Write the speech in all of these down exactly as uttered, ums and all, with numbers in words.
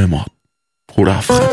اماد پرافخم.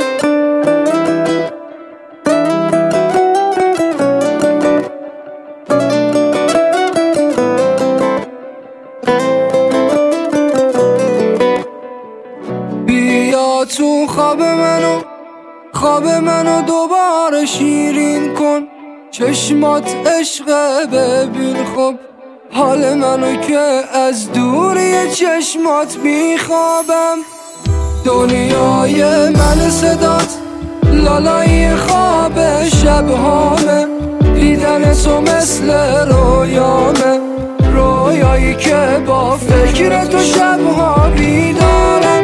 بیا تو خواب منو، خواب منو دوباره شیرین کن، چشمات عشقه ببین خب حال منو که از دوری چشمات میخوابم. دنیای من صدات لالای خواب شبهامه، دیدن تو مثل رویامه، رویایی که با فکر تو شبها بیدارم.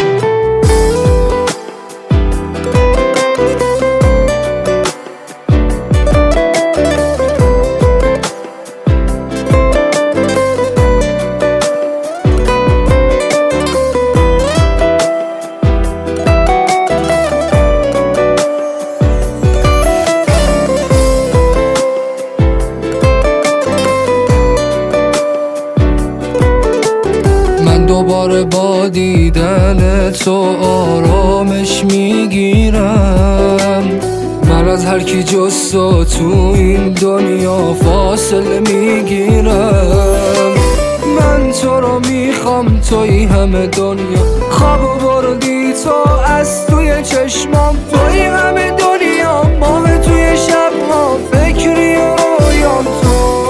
دوباره با دیدن تو آرامش میگیرم، من از هر کی جز تو تو این دنیا فاصله میگیرم. من تو رو میخوام توی همه دنیا، خوابو بردی تو از توی چشمام، توی همه دنیا ماه توی شبها فکری و رویام تو.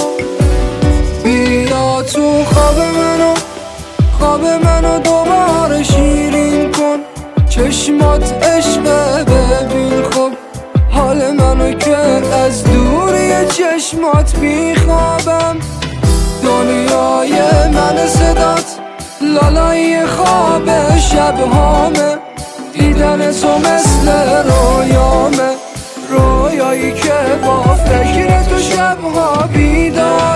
بیا تو خواب منو، خواب منو دوباره شیرین کن، چشمات عشقه ببین خب حال منو که از دوری چشمات میخوابم. دنیای من صدات لالای خواب شبهامه، دیدن تو مثل رویامه، رویایی که با فکر تو شبها بیدار.